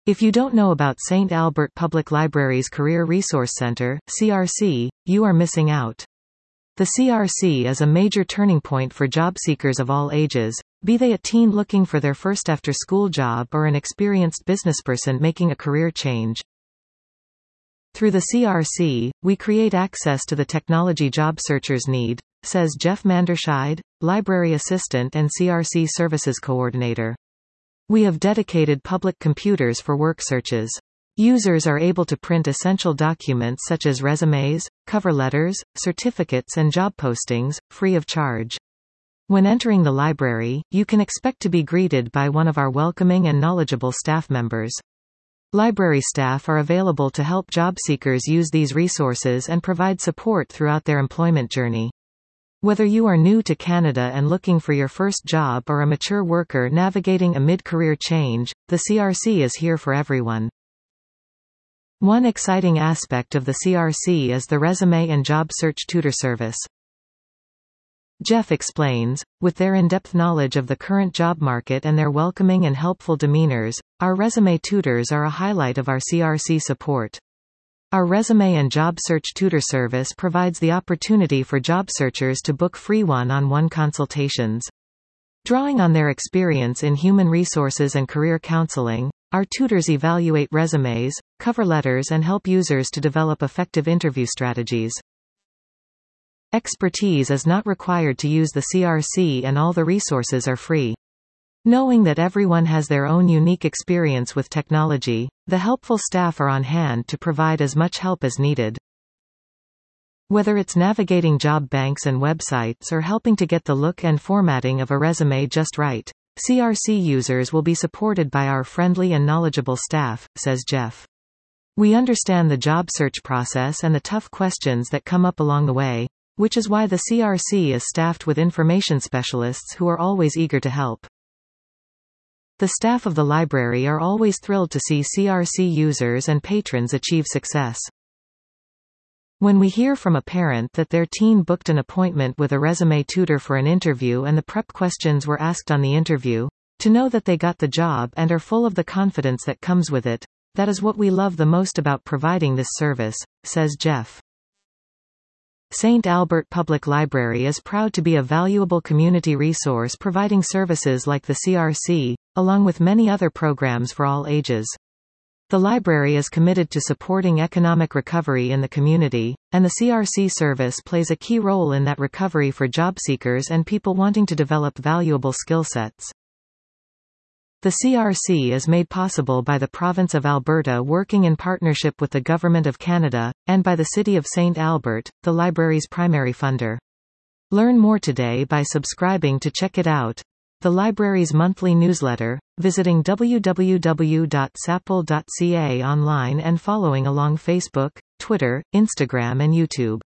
If you don't know about St. Albert Public Library's Career Resource Center, CRC, you are missing out. The CRC is a major turning point for job seekers of all ages, be they a teen looking for their first after-school job or an experienced businessperson making a career change. Through the CRC, we create access to the technology job searchers need, says Jeff Manderscheid, Library Assistant and CRC Services Coordinator. We have dedicated public computers for work searches. Users are able to print essential documents such as resumes, cover letters, certificates and job postings, free of charge. When entering the library, you can expect to be greeted by one of our welcoming and knowledgeable staff members. Library staff are available to help job seekers use these resources and provide support throughout their employment journey. Whether you are new to Canada and looking for your first job or a mature worker navigating a mid-career change, the CRC is here for everyone. One exciting aspect of the CRC is the resume and job search tutor service. Jeff explains, with their in-depth knowledge of the current job market and their welcoming and helpful demeanors, our resume tutors are a highlight of our CRC support. Our resume and job search tutor service provides the opportunity for job searchers to book free one-on-one consultations. Drawing on their experience in human resources and career counseling, our tutors evaluate resumes, cover letters and help users to develop effective interview strategies. Expertise is not required to use the CRC and all the resources are free. Knowing that everyone has their own unique experience with technology, the helpful staff are on hand to provide as much help as needed. Whether it's navigating job banks and websites or helping to get the look and formatting of a resume just right, CRC users will be supported by our friendly and knowledgeable staff, says Jeff. We understand the job search process and the tough questions that come up along the way, which is why the CRC is staffed with information specialists who are always eager to help. The staff of the library are always thrilled to see CRC users and patrons achieve success. When we hear from a parent that their teen booked an appointment with a resume tutor for an interview and the prep questions were asked on the interview, to know that they got the job and are full of the confidence that comes with it, that is what we love the most about providing this service, says Jeff. St. Albert Public Library is proud to be a valuable community resource providing services like the CRC, along with many other programs for all ages. The library is committed to supporting economic recovery in the community, and the CRC service plays a key role in that recovery for job seekers and people wanting to develop valuable skill sets. The CRC is made possible by the Province of Alberta working in partnership with the Government of Canada, and by the City of St. Albert, the library's primary funder. Learn more today by subscribing to check it out, the library's monthly newsletter, visiting www.sapl.ca online and following along Facebook, Twitter, Instagram and YouTube.